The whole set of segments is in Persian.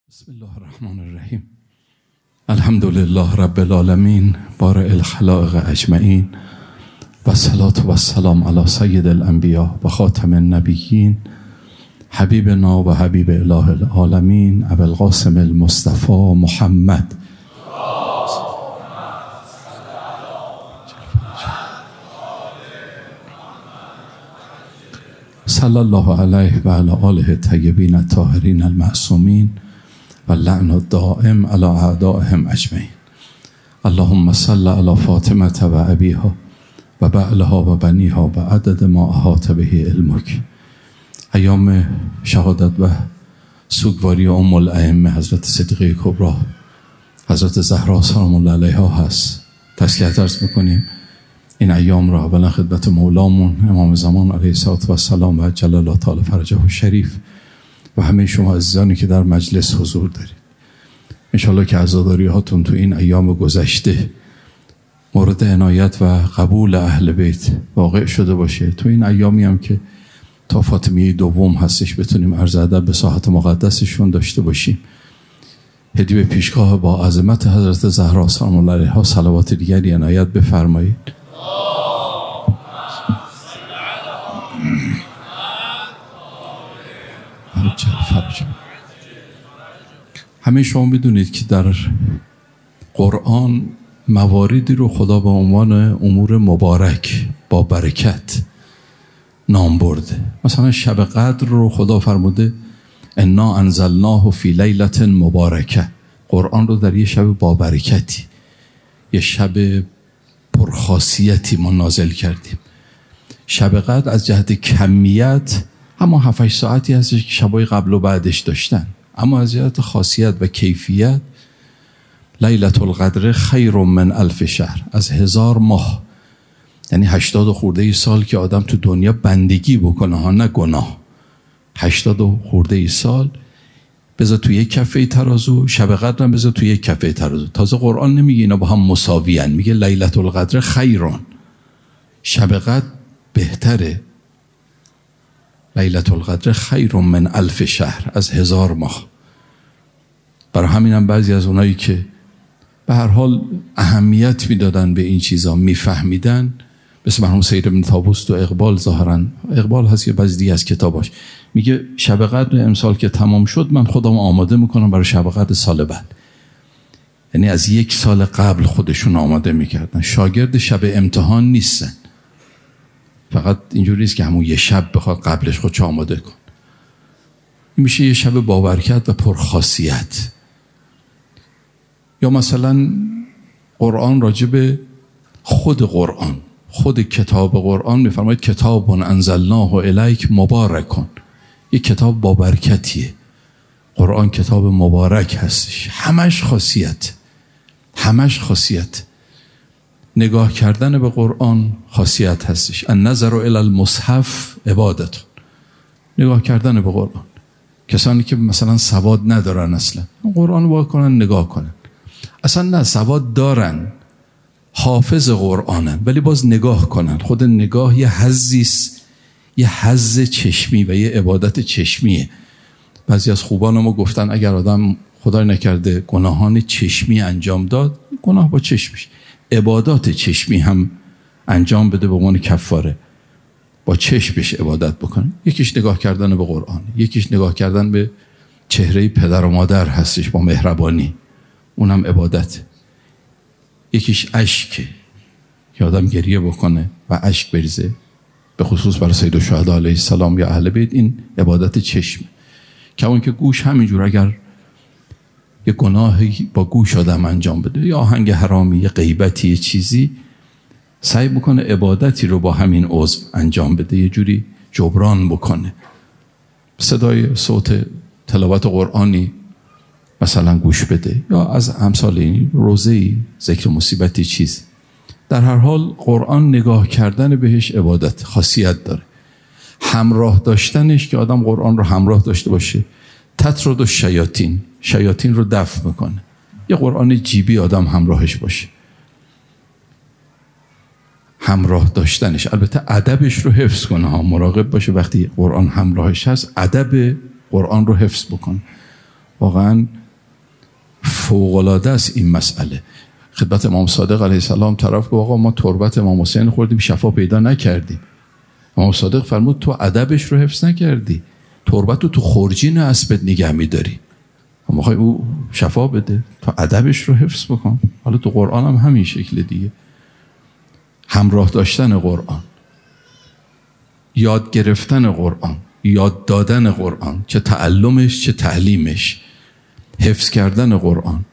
بسم الله الرحمن الرحیم. الحمد لله رب العالمین بارئ الخلائق اجمعین و الصلاة و السلام علی سید الانبیاء و خاتم النبیین حبیبنا و حبیب اله العالمین ابی القاسم المصطفى محمد صلی الله علیه و علی آله الطیبین الطاهرین المعصومین و لعن الدائم علی اعدائهم اجمعین. اللهم صل علی فاطمه و ابیها و بعلها و بنیها و عدد ما احاط به علمک. ایام شهادت و سوگواری ام الائمه حضرت صدیقه کبری حضرت زهرا سلام الله علیها هست. تسلیت عرض میکنیم این ایام را اولا خدمت مولامون امام زمان علیه السلام و عجل الله تعالی فرجه الشریف و همه شما عزیزانی که در مجلس حضور دارید. انشالله که عزاداری هاتون تو این ایام گذشته مورد عنایت و قبول اهل بیت واقع شده باشه. تو این ایامی هم که تا فاطمیه دوم هستش بتونیم عرض ادب به ساحت مقدسشون داشته باشیم. هدیه به پیشگاه با عظمت حضرت زهرا سلام الله علیها صلوات دیگری عنایت بفرمایید. همه شما میدونید که در قرآن مواردی رو خدا به عنوان امور مبارک با برکت نام برده. مثلا شب قدر رو خدا فرموده انا انزلناه فی لیلة مبارکه. قرآن رو در یه شب با برکتی، یه شب پرخاصیتی ما نازل کردیم. شب قدر از جهت کمیت اما 7-8 ساعتی هستش که شبای قبل و بعدش داشتن، اما از جهت خاصیت و کیفیت لیلة القدر خیر من 1000 شهر، از 1000 ماه، یعنی 80 خورده سال که آدم تو دنیا بندگی بکنه ها، نه گناه. 80 خورده سال بذار تو یک کفه ترازو، شب قدر هم بذار تو یک کفه ترازو. تازه قرآن نمیگه اینا با هم مساویان، میگه لیلة القدر خیرون، شب قدر بهتره. لیلة القدر خیر من 1000 شهر، از 1000 ماه. برای همین هم بعضی از اونایی که به هر حال اهمیت میدادن به این چیزا، میفهمیدن، مثل مرحوم سید ابن طاووس و اقبال، ظاهرا اقبال هست که بعضی دیگه از کتاباش میگه شب قدر امسال که تمام شد من خودم آماده میکنم برای شب قدر سال بعد. یعنی از 1 سال قبل خودشون آماده میکردن. شاگرد شب امتحان نیستن، فقط اینجوری نیست که همون یه شب بخواد قبلش خودش آماده کن. این میشه یه شب باورکت و پرخاصیت. یا مثلا قرآن راجب خود قرآن، خود کتاب قرآن میفرماید کتاب انزلناه الیک مبارکون، یک کتاب بابرکتیه. قرآن کتاب مبارک هستش، همش خاصیت، همش خاصیت. نگاه کردن به قرآن خاصیت هستش. النظر الی المصحف عبادت. نگاه کردن به قرآن، کسانی که مثلا سواد ندارن اصلا قرآن رو کنن نگاه کنن، اصلا نه سواد دارن، حافظ قرآنن، ولی باز نگاه کنن. خود نگاه یه حظیست، یه حظ چشمی و یه عبادت چشمیه. بعضی از خوبان ما گفتن اگر آدم خدای نکرده گناهان چشمی انجام داد، گناه با چشمش، عبادات چشمی هم انجام بده به عنوان کفاره، با چشمش عبادت بکنه. یکیش نگاه کردن به قرآن، یکیش نگاه کردن به چهره پدر و مادر هستش با مهربانی، اونم عبادت. یکیش اشکه که آدم گریه بکنه و اشک بریزه، به خصوص برای سید الشهدا علیه السلام یا اهل بیت، این عبادت چشم. که اون که گوش همینجور، اگر یه گناهی با گوش آدم انجام بده، یا آهنگ حرامی، یه غیبتی، یه چیزی، سعی بکنه عبادتی رو با همین عضو انجام بده، یه جوری جبران بکنه. صدای صوت تلاوت قرآنی مثلا گوش بده، یا از امثال این روزه‌ای، ذکر مصیبتی، چیز. در هر حال قرآن نگاه کردن بهش عبادت، خاصیت داره. همراه داشتنش که آدم قرآن رو همراه داشته باشه، تطرد الشیاطین، شیاطین رو دفع میکنه. یه قرآن جیبی آدم همراهش باشه، همراه داشتنش، البته ادبش رو حفظ کنه ها، مراقب باشه وقتی قرآن همراهش هست ادب قرآن رو حفظ بکن. واقعا فوق‌العاده است این مسئله. خدمت امام صادق علیه السلام طرف گفت آقا ما تربت امام حسین خوردیم شفا پیدا نکردیم. امام صادق فرمود تو ادبش رو حفظ نکردی، تربت رو تو خورجین اسبت نگه می‌داری، اما می‌خوای او شفا بده، تو ادبش رو حفظ بکن. حالا تو قرآن هم همین شکل دیگه، همراه داشتن قرآن، یاد گرفتن قرآن، یاد دادن قرآن، چه تعلمش چه تعلیمش، حفظ کردن قرآن،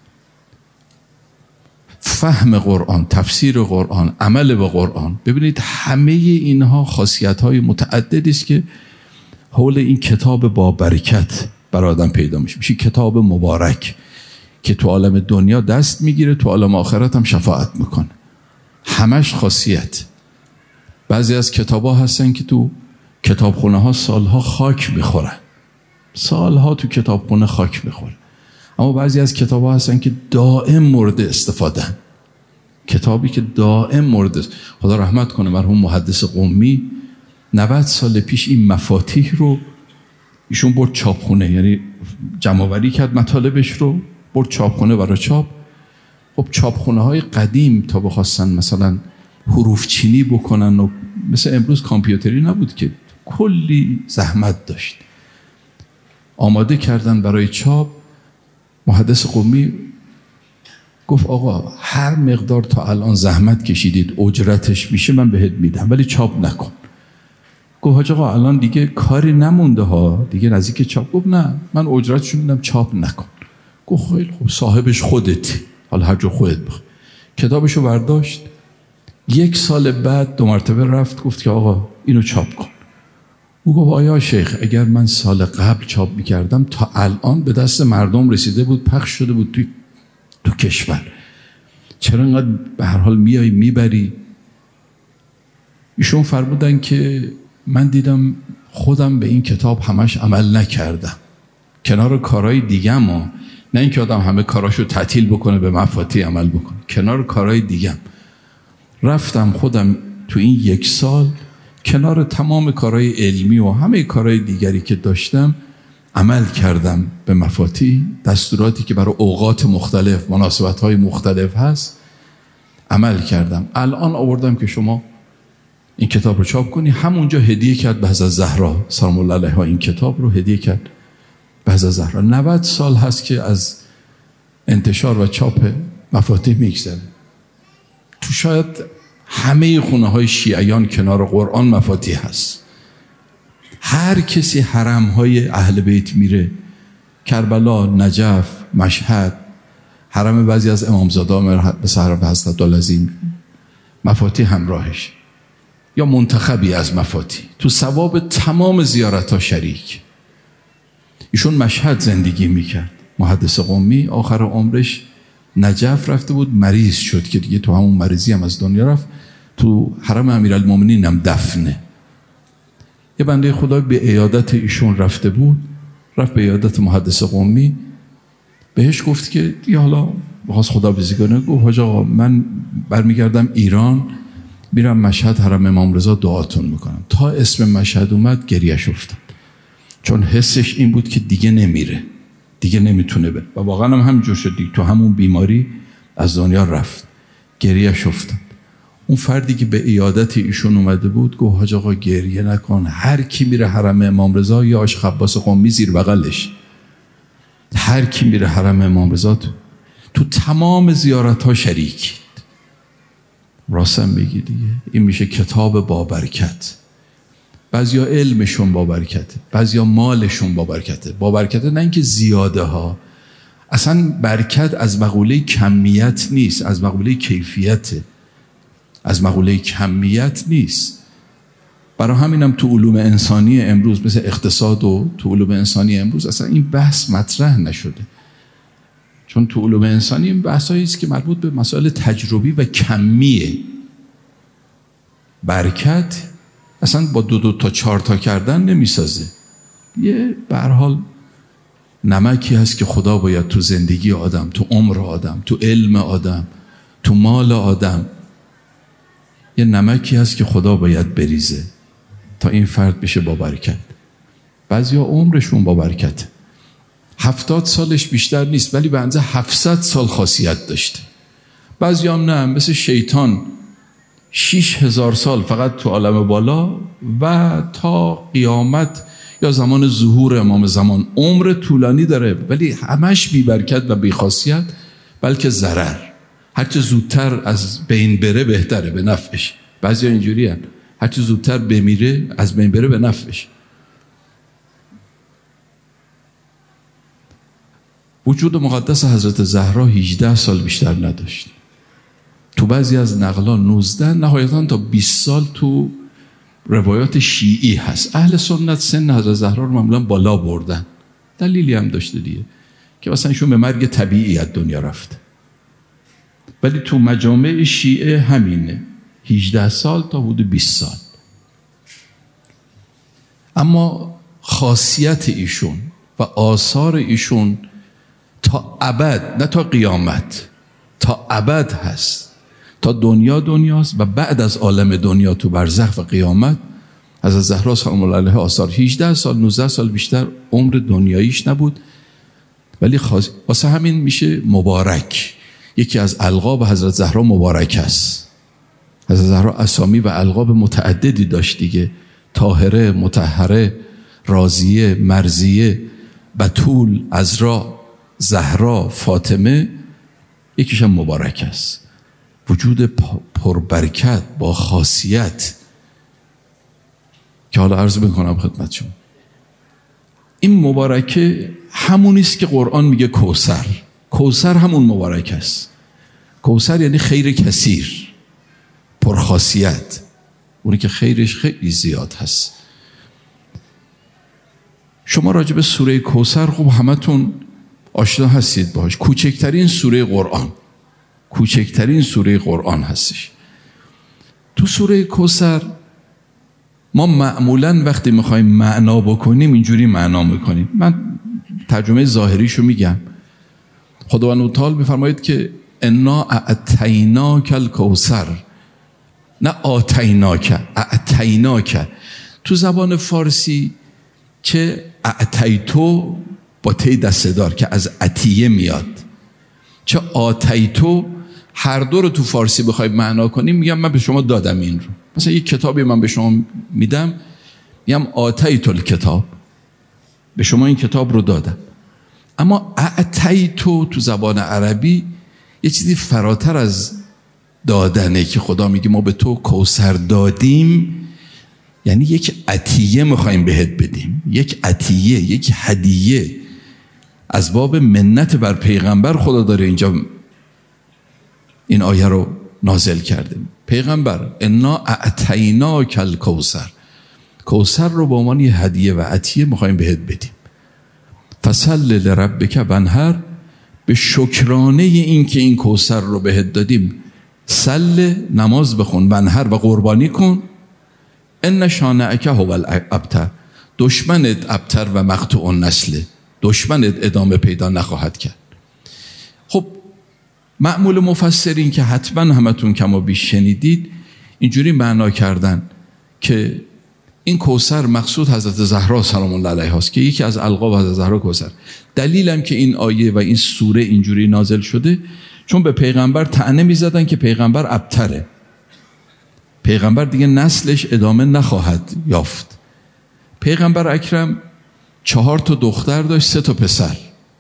فهم قرآن، تفسیر قرآن، عمل به قرآن. ببینید همه اینها خاصیت‌های متعددی است که حول این کتاب با برکت برای آدم پیدا میشه کتاب مبارک که تو عالم دنیا دست میگیره، تو عالم آخرت هم شفاعت میکنه. همش خاصیت. بعضی از کتاب‌ها هستن که تو کتابخونه‌ها سالها خاک میخورن، سالها تو کتابخونه خاک میخوره. اما بعضی از کتاب‌ها هستن که دائم مورد استفاده‌ان. کتابی که دائم مورد، خدا رحمت کنه مرحوم محدث قمی 90 سال پیش این مفاتیح رو ایشون برد چاپخونه، یعنی جمع‌آوری کرد مطالبش رو برد چاپخونه برای چاپ. خب چاپخونه‌های قدیم تا بخواستن مثلا حروف چینی بکنن و مثل امروز کامپیوتری نبود که، کلی زحمت داشت، آماده کردن برای چاپ. محدث قمی گفت آقا هر مقدار تا الان زحمت کشیدید اجرتش میشه من بهت میدم، ولی چاپ نکن. گفت حاج آقا الان دیگه کاری نمونده ها، دیگه نزدیک چاپ. گفت نه من اجرتشو میدم چاپ نکن. گفت خیلی خوب صاحبش خودتی، حالا هر جو خودت بخوای. کتابشو برداشت. 1 سال بعد 2 مرتبه رفت گفت که آقا اینو چاپ کن. او گفت آیا شیخ اگر من سال قبل چاپ میکردم تا الان به دست مردم رسیده بود، پخش شده بود تو کشور، چرا اینقدر به هر حال میای میبری؟ ایشون فرمودن که من دیدم خودم به این کتاب همش عمل نکردم، کنار کارهای دیگه ما، نه اینکه آدم همه کاراشو تعطیل بکنه به مفاتیح عمل بکنه، کنار کارهای دیگه رفتم خودم تو این 1 سال کنار تمام کارهای علمی و همه کارهای دیگری که داشتم عمل کردم به مفاتیح، دستوراتی که برای اوقات مختلف مناسبت‌های مختلف هست عمل کردم. الان آوردم که شما این کتاب رو چاپ کنی. همونجا هدیه کرد به حضرت زهرا سلام الله علیها، این کتاب رو هدیه کرد به حضرت زهرا. 90 سال هست که از انتشار و چاپ مفاتیح میگذره. تو شاید همه خونه‌های شیعیان کنار قرآن مفاتیح هست. هر کسی حرم‌های اهل بیت میره، کربلا، نجف، مشهد، حرم بعضی از امامزاده مثل حرم حضرت عبدالعظیم، مفاتیح همراهش یا منتخبی از مفاتیح، تو ثواب تمام زیارت‌ها شریک. ایشون مشهد زندگی میکرد. محدث قمی آخر عمرش نجف رفته بود، مریض شد که دیگه تو همون مریضی هم از دنیا رفت. تو حرم امیرالمومنین هم دفنه. یه بنده خدا به عیادت ایشون رفته بود، رفت به عیادت محدث قمی، بهش گفت که دیگه حالا بخواست خدا بزرگانه، گفت حاج آقا من برمیگردم ایران، میرم مشهد حرم امام رضا دعاتون میکنم. تا اسم مشهد اومد گریهش افتاد، چون حسش این بود که دیگه نمیره، دیگه نمیتونه بره، و واقعا هم همینجور شد. تو همون بیماری از دنیا رفت، گریهش افتاد. اون فردی که به عیادت ایشون اومده بود گفت حاج آقا گریه نکن، هر کی میره حرم امام رضا یا آش خباس قمی زیر بغلش، هر کی میره حرم امام رضا تو تمام زیارت ها شریک. راستم بگی دیگه این میشه کتاب با برکت. بعضیا علمشون با برکته، بعضیا مالشون با برکته. با برکته نه اینکه زیاده ها، اصلا برکت از مقوله کمیت نیست، از مقوله کیفیته، از مقوله کمیت نیست. برای همینم تو علوم انسانی امروز مثل اقتصاد و تو علوم انسانی امروز اصلا این بحث مطرح نشده، چون تو علوم انسانی این بحثایی است که مربوط به مسائل تجربی و کمیه. برکت اصلا با 2 تا 4 تا کردن نمیسازه. یه به هر حال نمکی هست که خدا باید تو زندگی آدم، تو عمر آدم، تو علم آدم، تو مال آدم، یه نمکی هست که خدا باید بریزه تا این فرد بشه با برکت. بعضیا عمرشون با برکت، 70 سالش بیشتر نیست، ولی به اندازه 700 سال خاصیت داشته. بعضی هم نه، مثل شیطان 6000 سال فقط تو عالم بالا و تا قیامت یا زمان ظهور امام زمان عمر طولانی داره، ولی همش بی برکت و بی خاصیت، بلکه ضرر. هرچه زودتر از بین بره بهتره، به نفعش. بعضی ها اینجوری هست، هرچه زودتر بمیره از بین بره به نفعش. وجود مقدس حضرت زهرا 18 سال بیشتر نداشت. تو بعضی از نقلان 19، نهایتاً تا 20 سال تو روایات شیعی هست. اهل سنت سن حضرت زهرا رو معمولاً بالا بردن. دلیلی هم داشته دیگه که مثلا ایشون به مرگ طبیعی از دنیا رفت. ولی تو مجامع شیعه همینه، 18 سال تا حدود 20 سال. اما خاصیت ایشون و آثار ایشون تا ابد، نه تا قیامت، تا ابد هست. تا دنیاست و بعد از عالم دنیا تو برزخ و قیامت حضرت زهرا سلام الله علیها آثار 18 سال 19 سال بیشتر عمر دنیاییش نبود، ولی واسه همین میشه مبارک. یکی از القاب حضرت زهرا مبارک است. حضرت زهرا اسامی و القاب متعددی داشت دیگه، طاهره، مطهره، راضیه، مرضیه، بتول، عذرا، زهرا، فاطمه. یکیش هم مبارک است. وجود پربرکت با خاصیت که حالا عرض میکنم خدمت شما. این مبارکه همونیست که قرآن میگه کوثر. کوثر همون مبارک است. کوثر یعنی خیر کثیر، پرخاصیت، اونی که خیرش خیلی زیاد هست. شما راجع به سوره کوثر خوب همتون آشنا هستید باهاش. کوچکترین سوره قرآن، کوچکترین سوره قرآن هستش. تو سوره کوثر ما معمولاً وقتی میخوایم معنا بکنیم اینجوری معنا میکنیم. من ترجمه ظاهریشو میگم. خداوند متعال میفرماید که انا اعطیناک الکوثر، نه آتیناک، اعطیناک. تو زبان فارسی چه اعطیتو با تی دسته‌دار که از عطیه میاد، چه آتیتو، هر دو رو تو فارسی بخوای معنا کنیم میگم من به شما دادم این رو. مثلا یک کتابی من به شما میدم میگم آتیتو الکتاب، به شما این کتاب رو دادم. اما اعطیتو تو زبان عربی یه چیزی فراتر از دادنه که خدا میگه ما به تو کوثر دادیم، یعنی یک عطیه میخوایم بهت بدیم، یک عطیه، یک هدیه. از باب منت بر پیغمبر خدا داره اینجا این آیه رو نازل کرده. پیغمبر انا اعطیناک الکوثر، کوثر رو به عنوان یه هدیه و عطیه میخوایم بهت بدیم. فصل لربک وانحر، به شکرانه این که این کوثر رو بهت دادیم صل، نماز بخون، وانحر و قربانی کن. ان شانئک هو الابتر، دشمنت ابتر و مقطوع النسل، دشمنت ادامه پیدا نخواهد کرد. خب معمول مفسرین که حتما همتون کم و بیش شنیدید اینجوری معنا کردن که این کوثر مقصود حضرت زهرا سلام الله علیها است که یکی از القاب حضرت زهرا کوثر. دلیلم که این آیه و این سوره اینجوری نازل شده چون به پیغمبر طعنه می‌زدن که پیغمبر ابتره، پیغمبر دیگه نسلش ادامه نخواهد یافت. پیغمبر اکرم 4 تا دختر داشت، 3 تا پسر.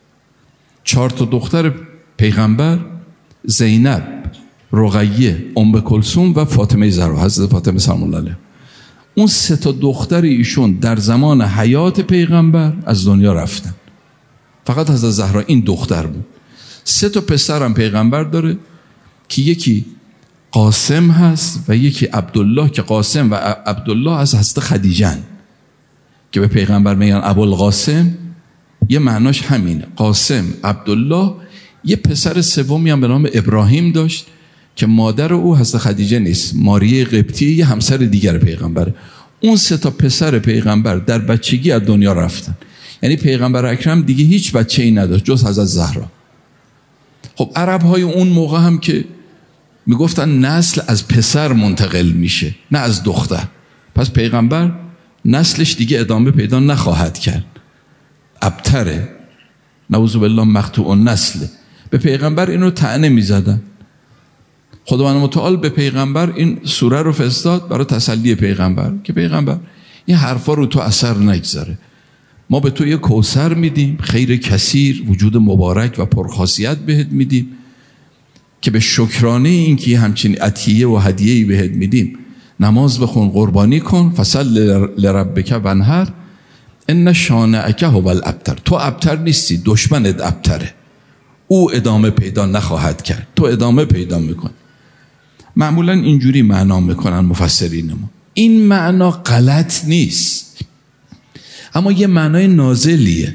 4 تا دختر پیغمبر زینب، رقیه، ام کلثوم و فاطمه زهرا، حضرت فاطمه سلام الله علیها. اون 3 تا دختر ایشون در زمان حیات پیغمبر از دنیا رفتن. فقط حضرت زهرا این دختر بود. 3 تا پسر هم پیغمبر داره که یکی قاسم هست و یکی عبدالله، که قاسم و عبدالله از حضرت خدیجه که به پیغمبر میگن ابوالقاسم، یه معناش همینه، قاسم، عبدالله. یه پسر سومی هم به نام ابراهیم داشت که مادر او حضرت خدیجه نیست، ماریه قبطیه، یه همسر دیگر پیغمبره. اون 3 تا پسر پیغمبر در بچگی از دنیا رفتن. یعنی پیغمبر اکرم دیگه هیچ بچه‌ای نداشت جز حضرت زهرا. خب عرب‌های اون موقع هم که میگفتن نسل از پسر منتقل میشه نه از دختر، پس پیغمبر نسلش دیگه ادامه پیدا نخواهد کرد، ابتره. نعوذ بالله مقطوع النسل. به پیغمبر اینو طعنه میزدن. خداوند متعال به پیغمبر این سوره رو فرستاد برای تسلی پیغمبر که پیغمبر این حرفا رو تو اثر نگذاره. ما به تو یه کوثر میدیم، خیر کثیر، وجود مبارک و پرخاصیت بهت میدیم که به شکرانه این که همچین عطیه و هدیه‌ای بهت میدیم نماز بخون، قربانی کن، فصل لربک وانحر ان شانئک هو الابتر. تو ابتر نیستی، دشمنت ابتره. او ادامه پیدا نخواهد کرد، تو ادامه پیدا میکن. معمولا اینجوری معنا میکنن مفسرین ما. این معنا غلط نیست، اما یه معنای نازلیه،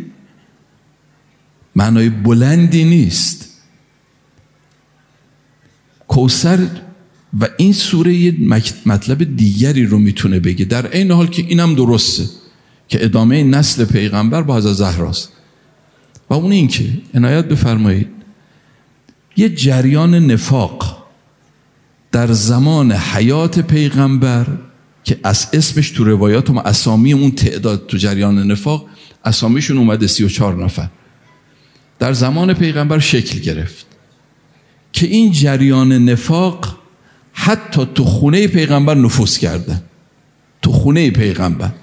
معنای بلندی نیست. کوثر و این سوره یه مطلب دیگری رو میتونه بگه، در این حال که اینم درسته که ادامه نسل پیغمبر با حضرت زهراست. و اون این که عنایت بفرمایید یه جریان نفاق در زمان حیات پیغمبر که از اسمش تو روایات ما اسامی اون تعداد تو جریان نفاق اسامیشون اومده 34 نفر در زمان پیغمبر شکل گرفت که این جریان نفاق حتی تو خونه پیغمبر نفوذ کرده. تو خونه پیغمبر.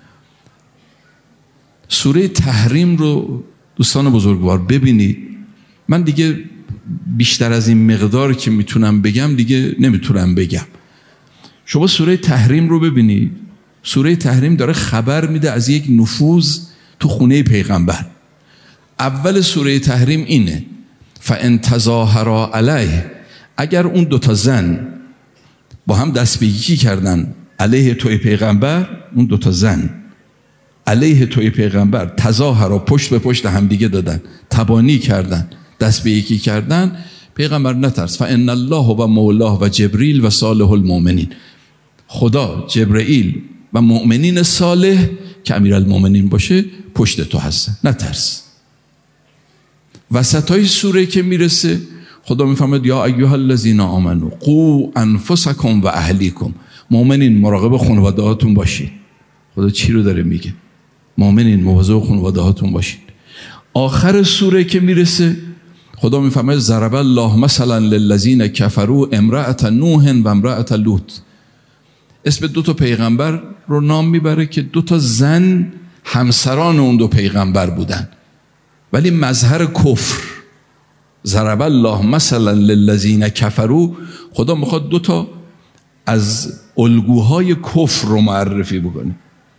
سوره تحریم رو دوستان بزرگوار ببینید. من دیگه بیشتر از این مقدار که میتونم بگم دیگه نمیتونم بگم. شما سوره تحریم رو ببینید. سوره تحریم داره خبر میده از یک نفوذ تو خونه پیغمبر. اول سوره تحریم اینه فَإِن تَظَاهَرَا عَلَیْهِ، اگر اون دوتا زن با هم دست به یکی کردن علیه توی پیغمبر، اون دوتا زن علیه توی پیغمبر تظاهرا پشت به پشت هم دیگه دادن، تبانی کردن، دست به یکی کردن، پیغمبر نترس. فَإِنَّ اللَّهَ و مولاه و جبریل و صالح المؤمنین، خدا، جبرئیل و مؤمنین صالح که امیرالمؤمنین باشه پشت تو هستن، نترس. وسطای سوره که میرسه خدا میفرماید یا ایها الذین آمنوا قوا انفسکم و اهلیکم، مؤمنین مراقب خانواده هاتون باشید. خدا چی رو داره میگه؟ مؤمنین مواظب خانواده هاتون باشید. آخر سوره که میرسه خدا میفرماید ضرب الله مثلا للذین کفروا امرأة نوح و امرأة لوط. اسم دو تا پیغمبر رو نام میبره که دو تا زن همسران اون دو پیغمبر بودن، ولی مظهر کفر. ضرب الله مثلا للذین کفروا، خدا میخواد دو تا از الگوهای کفر رو معرفی بکنه.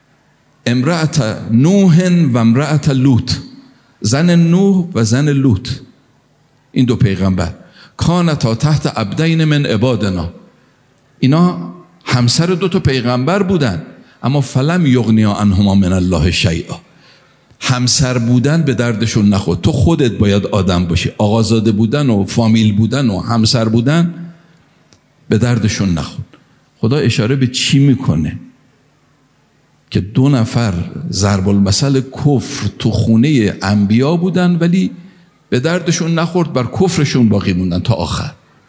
امرأة نوح و امرأة لوط، زن نوح و زن لوط، این دو پیغمبر کانتا تحت عبدین من عبادنا، اینا همسر دو تا پیغمبر بودن، اما فلم یغنیا عنهما من الله شیئا، همسر بودن به دردشون نخورد. تو خودت باید آدم باشی، آقازاده بودن و فامیل بودن و همسر بودن به دردشون نخورد. خدا اشاره به چی میکنه؟ که دو نفر ضرب المثل کفر تو خونه انبیا بودن ولی به دردشون نخورد، بر کفرشون باقی موندن تا آخر.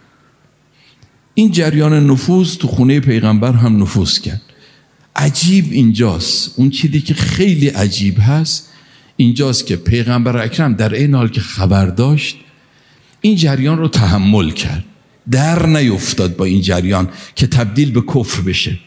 این جریان نفوذ تو خونه پیغمبر هم نفوذ کرد. عجیب اینجاست، اون چیزی که خیلی عجیب هست اینجاست که پیغمبر اکرم در این حال که خبر داشت این جریان رو تحمل کرد، در نیفتاد با این جریان که تبدیل به کفر بشه،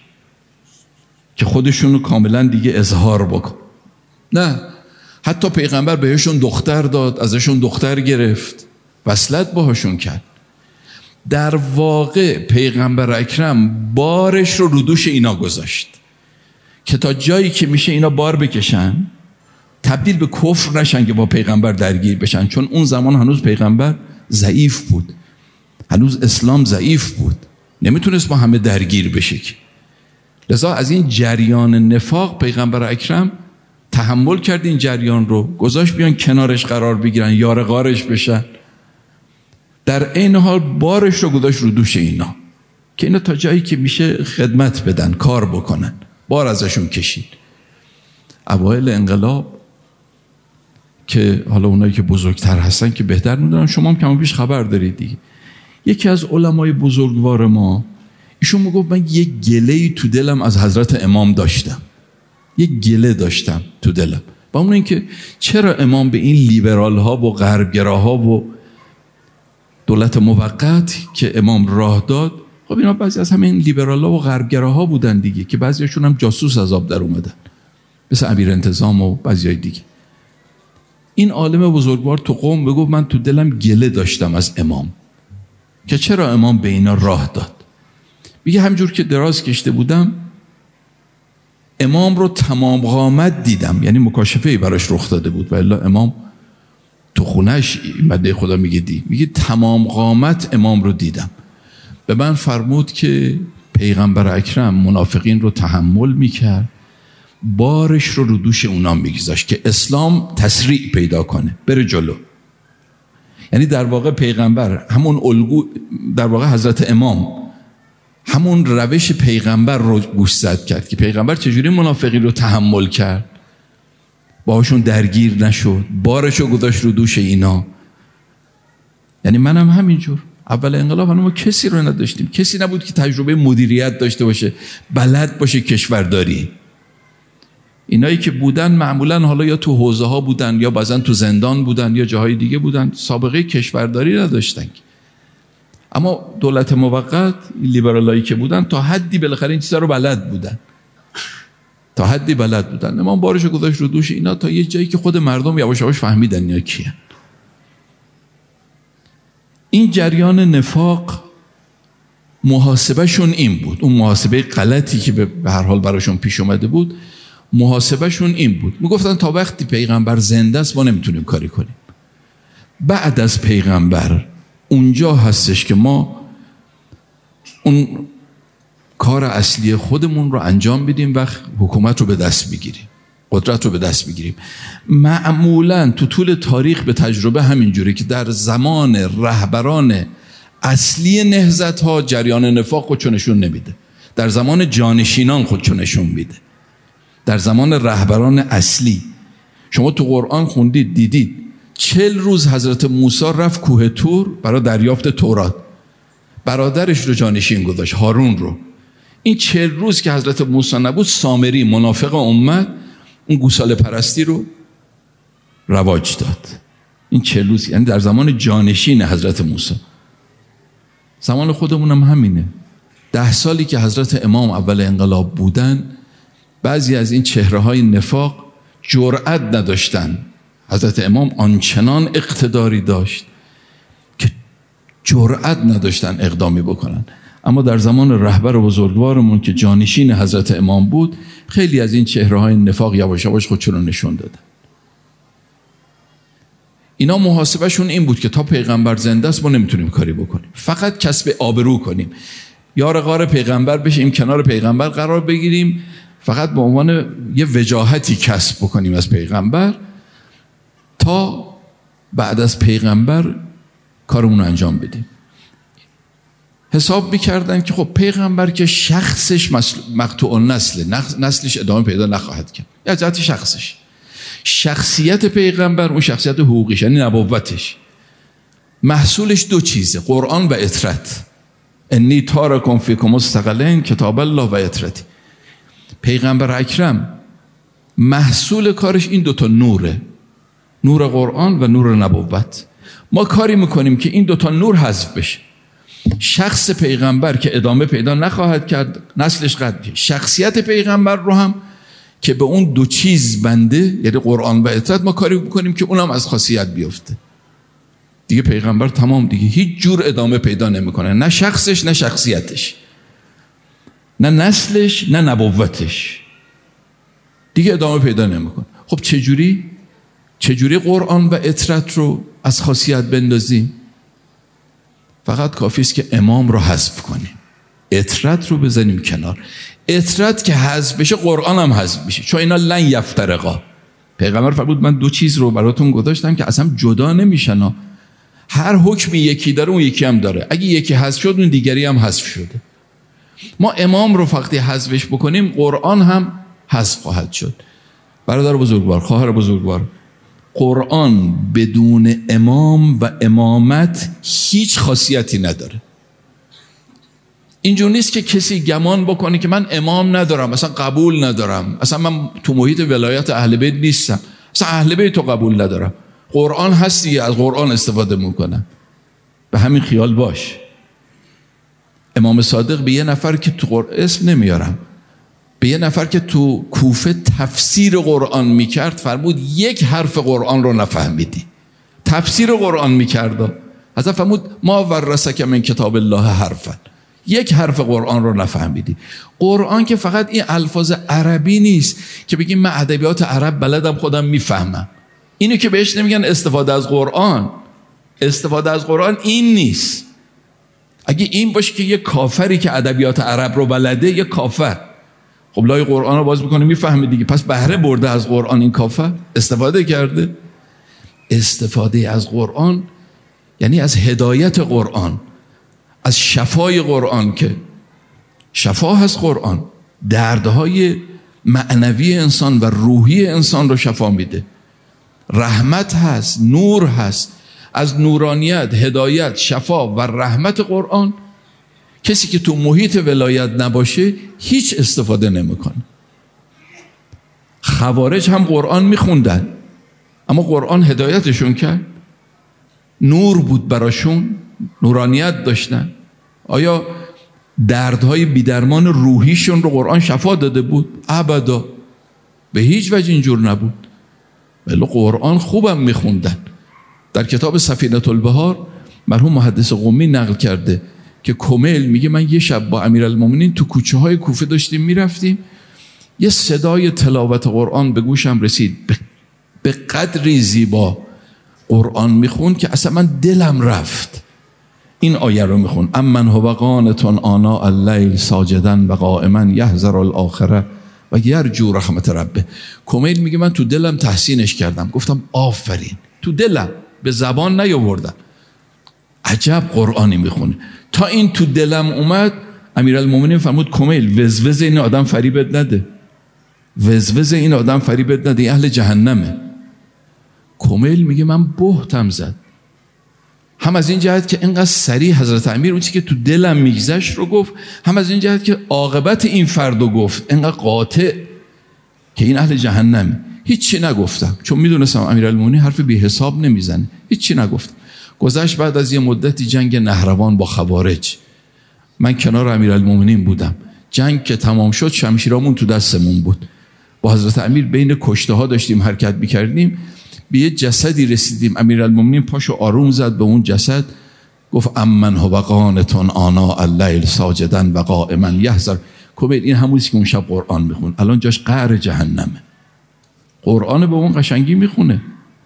که خودشون رو کاملا دیگه اظهار بکن. نه، حتی پیغمبر بهشون دختر داد، ازشون دختر گرفت، وصلت باهاشون کرد. در واقع پیغمبر اکرم بارش رو دوش اینا گذاشت که تا جایی که میشه اینا بار بکشن، تبدیل به کفر نشن که با پیغمبر درگیر بشن، چون اون زمان هنوز پیغمبر ضعیف بود، هنوز اسلام ضعیف بود، نمیتونست با همه درگیر بشه. لذا از این جریان نفاق پیغمبر اکرم تحمل کرد، این جریان رو گذاشت بیان کنارش قرار بگیرن، یار غارش بشن. در این حال بارش رو گذاشت رو دوش اینا که اینا تا جایی که میشه خدمت بدن، کار بکنن، بار ازشون کشید. اوایل انقلاب که حالا اونایی که بزرگتر هستن که بهتر میدونن، شما هم کم و بیش خبر دارید دیگه، یکی از علمای بزرگوار ما ایشون میگفت من یک گله‌ای تو دلم از حضرت امام داشتم، یک گله داشتم تو دلم، با اون اینکه چرا امام به این لیبرال ها و غربگراها و دولت موقت که امام راه داد، خب اینا بعضی از همین لیبرال ها و غربگراها بودن دیگه، که بعضیشون هم جاسوس از آب در اومدن، مثل امیر انتظام و بعضیای دیگه. این عالم بزرگوار تو قم بگو من تو دلم گله داشتم از امام که چرا امام به اینا راه داد. میگه همجور که دراز کشته بودم امام رو تمام قامت دیدم، یعنی مکاشفه‌ای براش رخ داده بود و الا امام تو خونش مده خدا میگه تمام قامت امام رو دیدم. به من فرمود که پیغمبر اکرم منافقین رو تحمل میکرد، بارش رو دوش اونا میگذاشت که اسلام تسریع پیدا کنه، بره جلو. یعنی در واقع پیغمبر همون الگو، در واقع حضرت امام همون روش پیغمبر رو گوشزد کرد که پیغمبر چجوری منافقین رو تحمل کرد، باهاشون درگیر نشد، بارش رو گذاشت رو دوش اینا. یعنی منم همینجور اول انقلاب ما کسی رو نداشتیم، کسی نبود که تجربه مدیریت داشته باشه، بلد باشه کشورداری. اینایی که بودن معمولا حالا یا تو حوزه ها بودن یا بعضن تو زندان بودن یا جاهای دیگه بودن، سابقه کشورداری نداشتن. اما دولت موقت لیبرالایی که بودن تا حدی بالاخره این چیزا رو بلد بودن، تا حدی بلد بودن. امام بارش رو گذاشت رو دوش اینا تا یه جایی که خود مردم یواش یواش فهمیدن اینا کیه. این جریان نفاق محاسبهشون این بود، اون محاسبه غلطی که به هر حال براشون پیش اومده بود، محاسبهشون این بود. میگفتن تا وقتی پیغمبر زنده است ما نمیتونیم کاری کنیم، بعد از پیغمبر اونجا هستش که ما اون کار اصلی خودمون رو انجام بدیم و حکومت رو به دست بگیریم، قدرت رو به دست بگیریم. معمولا تو طول تاریخ به تجربه همینجوری که در زمان رهبران اصلی نهضت ها جریان نفاق خودشو نشون نمیده، در زمان جانشینان خودشو نشون میده. در زمان رهبران اصلی شما تو قرآن خوندید دیدید 40 روز حضرت موسی رفت کوه طور برای دریافت تورات، برادرش رو جانشین گذاشت، هارون رو. این 40 روز که حضرت موسی نبود، سامری منافق امت اون گوساله پرستی رو رواج داد. این 40 روز یعنی در زمان جانشین حضرت موسی. زمان خودمون هم همینه. 10 سالی که حضرت امام اول انقلاب بودن، بعضی از این چهره‌های نفاق جرأت نداشتن. حضرت امام آنچنان اقتداری داشت که جرأت نداشتن اقدامی بکنن. اما در زمان رهبر بزرگوارمون که جانشین حضرت امام بود، خیلی از این چهره‌های نفاق یواش یواش خودشون رو نشون دادن. اینا محاسبهشون این بود که تا پیغمبر زنده است ما نمیتونیم کاری بکنیم، فقط کسب آبرو کنیم، یار غار پیغمبر بشیم، کنار پیغمبر قرار بگیریم، فقط به عنوان یه وجاهتی کسب بکنیم از پیغمبر تا بعد از پیغمبر کارمون رو انجام بدیم. حساب میکردن که خب پیغمبر که شخصش مقطوع النسل، نسلش ادامه پیدا نخواهد کرد، یا ذات شخصش، شخصیت پیغمبر اون شخصیت حقوقیش یعنی نبوتش، محصولش 2 چیزه، قرآن و اطرت. انی تارکم فیکم مستقلین کتاب الله و اطرتی. پیغمبر اکرم محصول کارش این 2 تا نوره، نور قرآن و نور نبوت. ما کاری میکنیم که این 2 تا نور حذف بشه. شخص پیغمبر که ادامه پیدا نخواهد کرد، نسلش قطعی. شخصیت پیغمبر رو هم که به اون 2 چیز بنده، یعنی قرآن و اطاعت، ما کاری میکنیم که اونم از خاصیت بیفته. دیگه پیغمبر تمام دیگه هیچ جور ادامه پیدا نمیکنه، نه شخصش نه شخصیتش، نه نسلش نه نبوتش، دیگه ادامه پیدا نمیکنه. خب چجوری قرآن و اطاعت رو از خاصیت بندازیم؟ فقط کافی است که امام رو حذف کنیم، اطاعت رو بزنیم کنار. اطاعت که حذف بشه قرآن هم حذف میشه، چون اینا لن یفترقا. پیغمبر فرمود من 2 چیز رو براتون گذاشتم که اصلا جدا نمیشن، هر حکمی یکی داره اون یکی هم داره، اگه یکی حذف شد اون دیگری هم حذف شده. ما امام رو وقتی حذفش بکنیم قرآن هم حذف خواهد شد. برادر بزرگوار، خواهر بزرگوار، قرآن بدون امام و امامت هیچ خاصیتی نداره. اینجور نیست که کسی گمان بکنه که من امام ندارم، اصلا قبول ندارم، اصلا من تو محیط ولایت اهل بیت نیستم. مثلا اهل بیت رو قبول ندارم، قرآن هستی از قرآن استفاده میکنم. به همین خیال باش. امام صادق به یه نفر که تو اسم نمیارم، به یه نفر که تو کوفه تفسیر قرآن میکرد فرمود یک حرف قرآن رو نفهمیدی. تفسیر قرآن میکرد، حضرت فرمود ما ورثک من کتاب الله حرفا، یک حرف قرآن رو نفهمیدی. قرآن که فقط این الفاظ عربی نیست که بگیم من ادبیات عرب بلدم خودم میفهمم. اینو که بهش نمیگن استفاده از قرآن. استفاده از قرآن این نیست. اگه این باشه که یه کافری که ادبیات عرب رو بلده، یه کافر، خب لای قرآن رو باز میکنه میفهمه دیگه، پس بهره برده از قرآن این کافر، استفاده کرده. استفاده از قرآن یعنی از هدایت قرآن، از شفای قرآن، که شفا هست قرآن، دردهای معنوی انسان و روحی انسان رو شفا میده. رحمت هست، نور هست. از نورانیت، هدایت، شفا و رحمت قرآن کسی که تو محیط ولایت نباشه هیچ استفاده نمیکنه. خوارج هم قرآن میخوندن اما قرآن هدایتشون کرد، نور بود براشون، نورانیت داشتن. آیا دردهای بیدرمان روحیشون رو قرآن شفا داده بود؟ ابدا، به هیچ وجه اینجور نبود. ولی قرآن خوبم میخوندن. در کتاب سفینة البحار مرحوم محدث قمی نقل کرده که کمیل میگه من یه شب با امیرالمومنین تو کوچه های کوفه داشتیم میرفتیم، یه صدای تلاوت قرآن به گوشم رسید، به قدری زیبا قرآن میخوند که اصلا من دلم رفت. این آیه رو میخوند امن هو قانت آناء اللیل ساجدا و قائما یحذر الاخره و یرجو رحمت ربه. کمیل میگه من تو دلم تحسینش کردم، گفتم آفرین، تو دلم، به زبان نیاوردم. عجب قرآنی میخونه. تا این تو دلم اومد امیرالمومنین فرمود کمیل وزوز این آدم فریبت نده، وزوز این آدم فریبت نده، این اهل جهنمه. کمیل میگه من بهتم زد، هم از این جهت که اینقدر سریع حضرت امیر اون چیزی که تو دلم میگذشت رو گفت، هم از این جهت که عاقبت این فرد رو گفت اینقدر قاطع که این اهل جهنمه. هیچی نگفتم چون میدونستم امیرالمومنین حرف بی حساب نمیزنه، هیچی نگفتم. گذشت بعد از یه مدتی جنگ نهروان با خوارج، من کنار امیرالمومنین بودم. جنگ که تمام شد شمشیرامون تو دستمون بود، با حضرت امیر بین کشته ها داشتیم حرکت میکردیم، به یه جسدی رسیدیم. امیرالمومنین پاشو آروم زد به اون جسد، گفت امن هو قانت آناء اللیل ساجدا و قائما یحذر. کمیل این همونی که اون شب قرآن میخون، الان جاش قعر جهنمه. قرآن به اون قشنگی میخونه.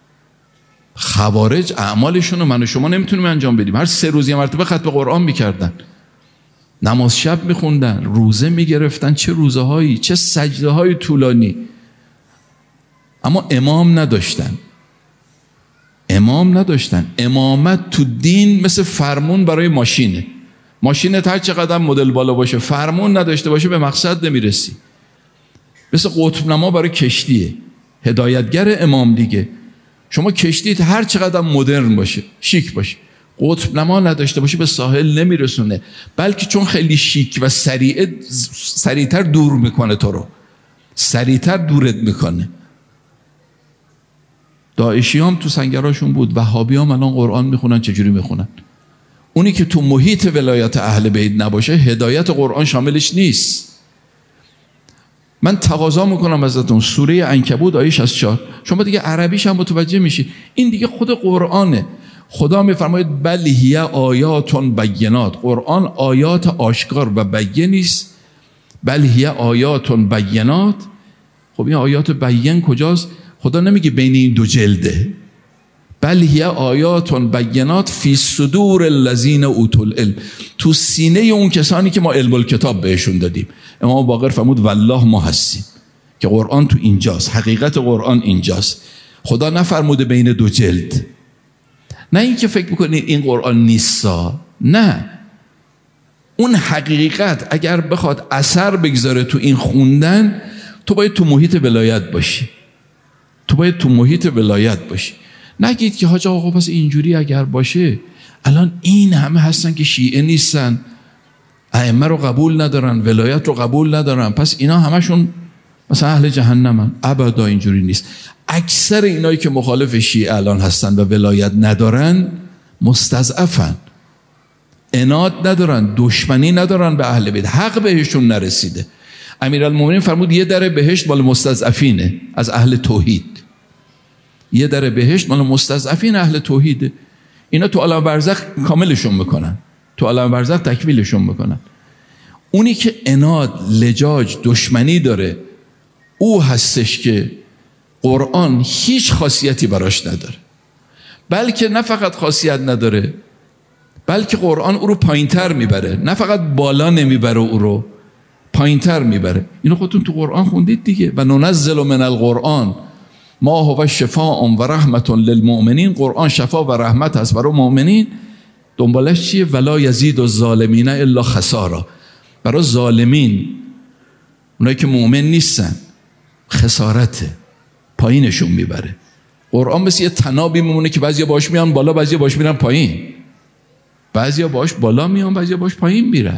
خوارج اعمالشون رو من و شما نمیتونیم انجام بدیم. هر 3 روز یه مرتبه ختم قرآن میکردن، نماز شب میخوندن، روزه میگرفتن، چه روزه هایی، چه سجده های طولانی، اما امام نداشتن. امام نداشتن. امامت تو دین مثل فرمون برای ماشینه. ماشینت هر چقدر مدل بالا باشه، فرمون نداشته باشه به مقصد نمیرسی. مثل قطب نما برای کشتیه، هدایتگر امام دیگه. شما کشتیت هر چقدر مدرن باشه، شیک باشه، قطب نما نداشته باشه به ساحل نمیرسونه، بلکه چون خیلی شیک و سریعتر دور میکنه، تو رو سریعتر دورت میکنه. داعشی هم تو سنگراشون بود، وهابی هم الان قرآن میخونن. چجوری میخونن؟ اونی که تو محیط ولایت اهل بیت نباشه هدایت قرآن شاملش نیست. من تقاضا میکنم ازتون سوره عنکبوت آیه 64، شما دیگه عربیش هم متوجه میشی، این دیگه خود قرآنه. خدا میفرماید بل هی آیات بینات، قرآن آیات آشکار و بیان نیست. بل هی آیات بینات. خب این آیات بیان کجاست؟ خدا نمیگه بین این 2 جلده. بل هی آیات بینات فی صدور الذین اوتوا العلم، تو سینه اون کسانی که ما علم الکتاب بهشون دادیم. امام باقر فرمود والله ما هستیم، که قرآن تو اینجاست، حقیقت قرآن اینجاست. خدا نفرموده بین 2 جلد. نه این که فکر میکنید این قرآن نیستا، نه، اون حقیقت اگر بخواد اثر بگذاره تو این خوندن، تو باید تو محیط ولایت باشی، تو باید تو محیط ولایت باشی. نگید که حاج آقا پس اینجوری اگر باشه، الان این همه هستن که شیعه نیستن، ائمه رو قبول ندارن، ولایت رو قبول ندارن، پس اینا همشون مثلا اهل جهنمن. ابدا اینجوری نیست. اکثر اینایی که مخالف شیعه الان هستن و ولایت ندارن مستضعفن، عناد ندارن، دشمنی ندارن به اهل بیت، حق بهشون نرسیده. امیرالمومنین فرمود یه در بهشت مال مستضعفینه از اهل توحید، یه در بهشت مال مستضعفین اهل توحیده. اینا تو عالم برزخ کاملشون میکنن، تو عالم برزخ تکمیلشون میکنن. اونی که عناد، لجاج، دشمنی داره، او هستش که قرآن هیچ خاصیتی براش نداره. بلکه نه فقط خاصیت نداره، بلکه قرآن او رو پایین‌تر میبره، نه فقط بالا نمیبره، او رو پایین‌تر میبره. اینو خودتون تو قرآن خوندید دیگه. و ننزل من القرآن ما هو شفاء و رحمت للمؤمنین. قرآن شفا و رحمت هست برای مؤمنین. دنبالش چیه؟ ولا یزید الظالمین الا خسارا. برای ظالمین، اونایی که مؤمن نیستن، خسارته، پایینشون میبره. قرآن مثل یه تنابی میمونه که بعضیا باش میان بالا، بعضیا باش میرن پایین، بعضیا باش بالا میان، بعضیا باش پایین میرن.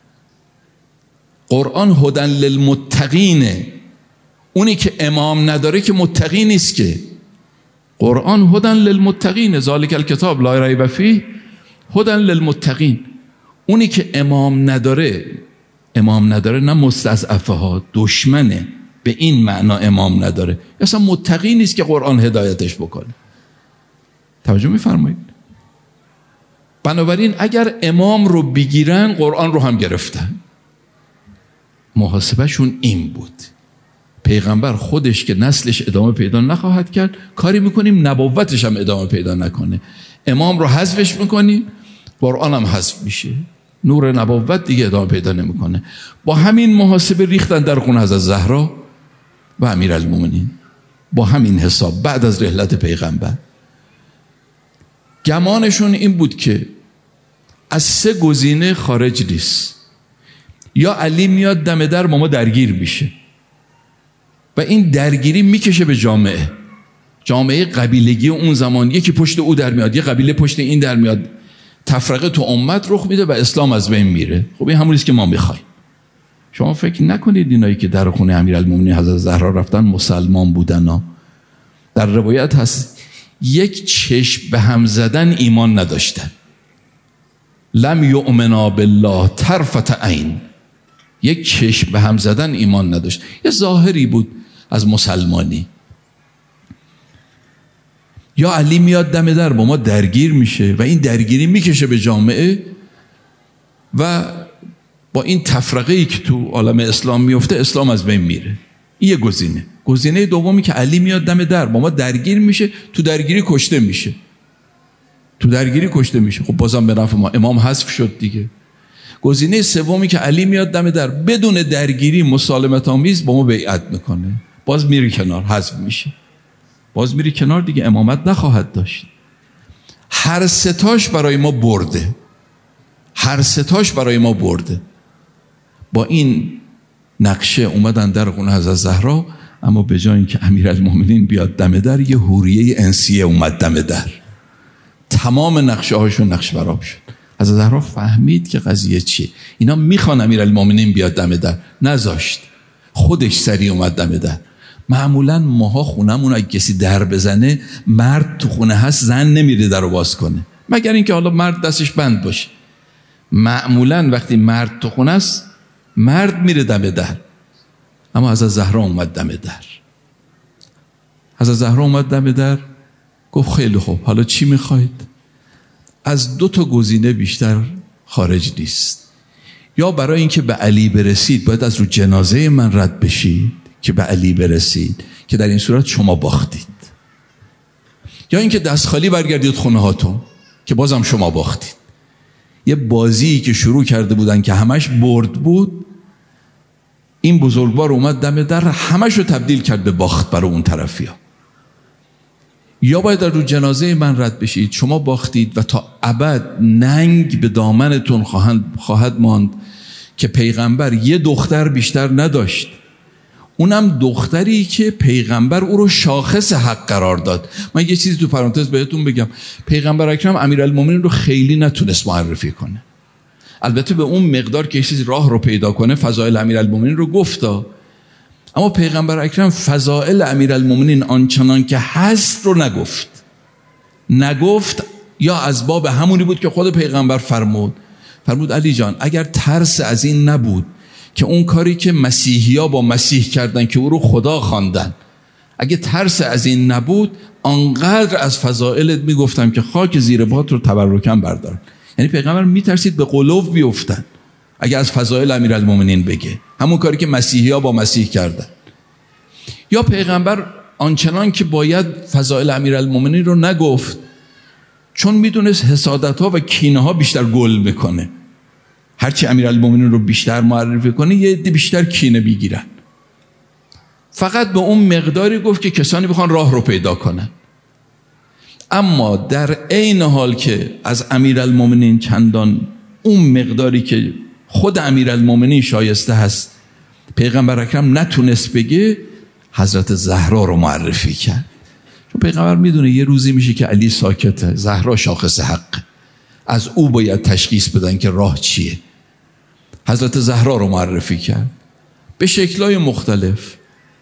قرآن هدی للمتقینه. اونی که امام نداره که متقی نیست که. قرآن هدی للمتقین، ذالک الکتاب لا ریب فیه هدی للمتقین. اونی که امام نداره نه مستضعفه ها، دشمنه، به این معنا امام نداره، اصلا متقی نیست که قرآن هدایتش بکنه. توجه میفرمایید؟ بنابراین اگر امام رو بگیرن قرآن رو هم گرفتن. محاسبهشون این بود. پیغمبر خودش که نسلش ادامه پیدا نخواهد کرد، کاری میکنیم نبوتش هم ادامه پیدا نکنه. امام رو حذفش میکنیم، قرآن هم حذف میشه، نور نبوت دیگه ادامه پیدا نمیکنه. با همین محاسبه ریختن در خون حضرت زهرا و امیرالمومنین، با همین حساب بعد از رحلت پیغمبر. گمانشون این بود که از سه گزینه خارج نیست. یا علی میاد دم در با ما درگیر میشه و این درگیری میکشه به جامعه قبیلگی اون زمان، یکی پشت او در میاد، یه قبیله پشت این در میاد، تفرقه تو امت رخ میده و اسلام از بین میره. خب این همونیست که ما میخوایم. شما فکر نکنید اینایی که در خونه امیرالمومنین حضرت زهرا رفتن مسلمان بودن ها. در روایت هست یک چشم به هم زدن ایمان نداشتن. لم یؤمنا بالله طرفة عین. یک چشم به هم زدن ایمان نداشت. یه ظاهری بود از مسلمانی. یا علی میاد دم در با ما درگیر میشه و این درگیری میکشه به جامعه و با این تفرقه‌ای که تو عالم اسلام میفته اسلام از بین میره. این یه گزینه. گزینه دومی که علی میاد دم در با ما درگیر میشه، تو درگیری کشته میشه. خب بازم به نفع ما، امام حذف شد دیگه. گزینه سومی که علی میاد دم در بدون درگیری مسالمت آمیز با ما بیعت میکنه، باز میری کنار، حذف میشه، باز میری کنار دیگه، امامت نخواهد داشت. هر ستاش برای ما برده. با این نقشه اومدن در خونه حضرت زهرا، اما به جای اینکه امیرالمومنین بیاد دم در، یه حوریه انسیه اومد دم در. تمام نقشه هاشون نقش براب شد. حضرت زهرا فهمید که قضیه چیه. اینا میخوان امیرالمومنین بیاد دم در، نذاشت، خودش سریع اومد دم در. معمولا ماها خونمون اگه کسی در بزنه، مرد تو خونه هست، زن نمیره در رو باز کنه، مگر اینکه حالا مرد دستش بند باشه. معمولا وقتی مرد تو خونه است، مرد میره دم در. اما حضرت زهرا اومد دم در. گفت خیلی خوب، حالا چی میخواید؟ از 2 گزینه بیشتر خارج نیست. یا برای اینکه به علی برسید باید از رو جنازه من رد بشید که به علی برسید، که در این صورت شما باختید. یا اینکه دست خالی برگردید خونه هاتون که بازم شما باختید. یه بازی که شروع کرده بودن که همش برد بود، این بزرگوار اومد دم در همش رو تبدیل کرد به باخت برای اون طرفیا. یا باید در رو جنازه من رد بشید، شما باختید و تا ابد ننگ به دامنتون خواهد ماند که پیغمبر یه دختر بیشتر نداشت، اونم دختری که پیغمبر او رو شاخص حق قرار داد. من یه چیزی تو پرانتز بهتون بگم، پیغمبر اکرم امیرالمومنین رو خیلی نتونست معرفی کنه. البته به اون مقدار که چیزی راه رو پیدا کنه فضائل امیرالمومنین رو گفتا، اما پیغمبر اکرم فضائل امیرالمومنین آنچنان که هست رو نگفت یا از باب همونی بود که خود پیغمبر فرمود علی جان اگر ترس از این نبود که اون کاری که مسیحی‌ها با مسیح کردن که او رو خدا خواندن، اگه ترس از این نبود آنقدر از فضائلت میگفتم که خاک زیر پات رو تبرکم بردارن. یعنی پیغمبر میترسید به قلوب بیفتن اگه از فضائل امیرالمومنین بگه، همون کاری که مسیحی‌ها با مسیح کردن. یا پیغمبر آنچنان که باید فضائل امیرالمومنین رو نگفت چون میدونست حسادت‌ها و کینه‌ها بیشتر گل میکنه. هرچی امیرالمومنین رو بیشتر معرفی کنه یه عده بیشتر کینه میگیرن. فقط به اون مقداری گفت که کسانی بخوان راه رو پیدا کنن. اما در عین حال که از امیرالمومنین چندان اون مقداری که خود امیرالمومنین شایسته هست پیغمبر اکرم نتونست بگه، حضرت زهرا رو معرفی کرد. چون پیغمبر میدونه یه روزی میشه که علی ساکته، زهرا شاخص حق، از او باید تشخیص بدن که راه چیه. حضرت زهرا رو معرفی کرد به شکل‌های مختلف.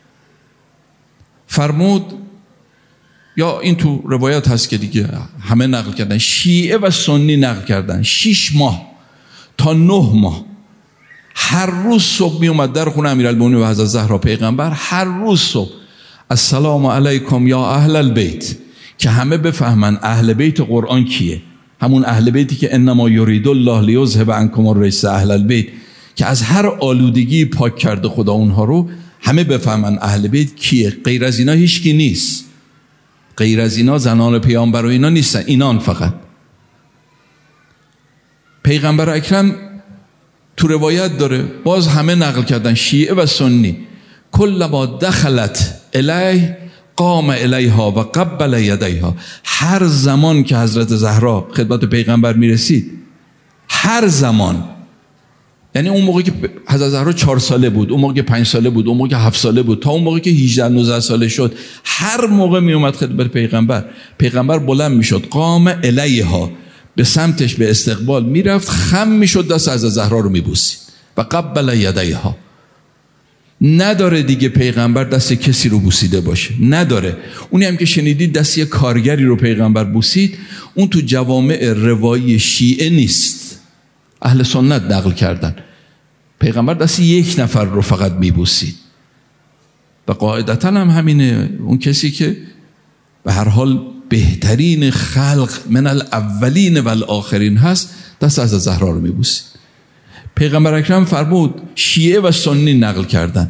فرمود، یا این تو روایات هست که دیگه همه نقل کردن، شیعه و سنی نقل کردن، 6 ماه تا 9 ماه هر روز صبح می اومد در خونه امیرالمومنین و حضرت زهرا پیغمبر، هر روز صبح السلام علیکم یا اهل البیت، که همه بفهمن اهل بیت قرآن کیه، همون اهل بیتی که انما یرید الله لیذهب عنکم الرجس اهل البیت، که از هر آلودگی پاک کرده خدا اونها رو، همه بفهمن اهل بیت کیه. غیر از اینا هیچ کی نیست، غیر از اینا زنان پیامبر و اینا نیستن، اینان فقط. پیغمبر اکرم تو روایت داره، باز همه نقل کردن، شیعه و سنی، کلما دخلت الیه قام الیها و قبل یدیها. هر زمان که حضرت زهرا خدمت پیغمبر میرسید، هر زمان، یعنی اون موقعی که حضرت زهرا 4 ساله بود، اون موقعی که 5 ساله بود، اون موقعی که 7 ساله بود، تا اون موقعی که 18-19 ساله شد، هر موقع می اومد خدمت پیغمبر بلند میشد، قام الیها، به سمتش به استقبال میرفت، خم میشد، دست حضرت زهرا رو میبوسید و قبل یدیها. نداره دیگه پیغمبر دست کسی رو بوسیده باشه، نداره. اونی هم که شنیدید دست یه کارگری رو پیغمبر بوسید، اون تو جوامع روایی شیعه نیست، اهل سنت نقل کردن. پیغمبر دست یک نفر رو فقط میبوسید و قاعدتا هم همینه، اون کسی که به هر حال بهترین خلق من الاولین و الاخرین هست، دست از زهرا رو میبوسید. پیغمبر اکرم فرمود، شیعه و سنی نقل کردن،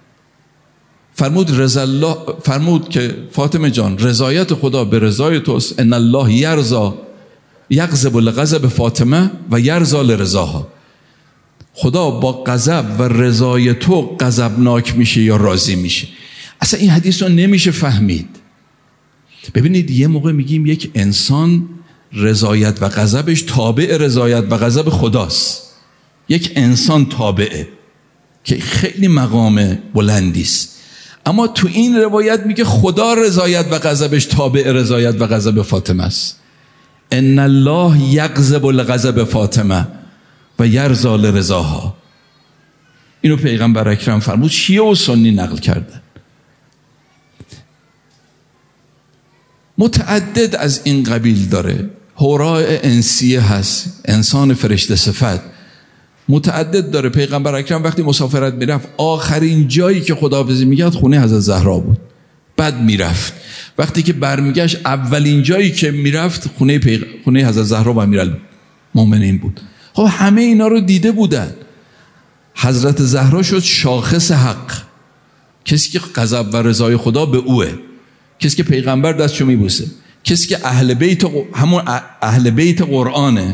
فرمود که فاطمه جان رضایت خدا به رضای توست، ان الله یغضب لغضب فاطمه و یرضى لرضاها. خدا با غضب و رضای تو غضبناک میشه یا راضی میشه. اصلا این حدیث رو نمیشه فهمید. ببینید یه موقع میگیم یک انسان رضایت و غضبش تابع رضایت و غضب خداست، یک انسان تابعه که خیلی مقام بلندی است، اما تو این روایت میگه خدا رضایت و غضبش تابع رضایت و غضب فاطمه است. ان الله یغضب لغضب فاطمه و یرضى لرضاها. اینو پیغمبر اکرم فرمود، شیعه و سنی نقل کردن. متعدد از این قبیل داره، حوراء انسیه هست، انسان فرشته صفت، متعدد داره. پیغمبر اکرم وقتی مسافرت میرفت، آخرین جایی که خداحافظی میکرد خونه حضرت زهرا بود، بعد میرفت. وقتی که برمیگشت، اولین جایی که میرفت خونه حضرت زهرا و امیرالمومنین بود. خب همه اینا رو دیده بودن. حضرت زهرا شد شاخص حق، کسی که غضب و رضای خدا به اوه، کسی که پیغمبر دستشو میبوسه، کسی که همون اهل بیت قرآنه.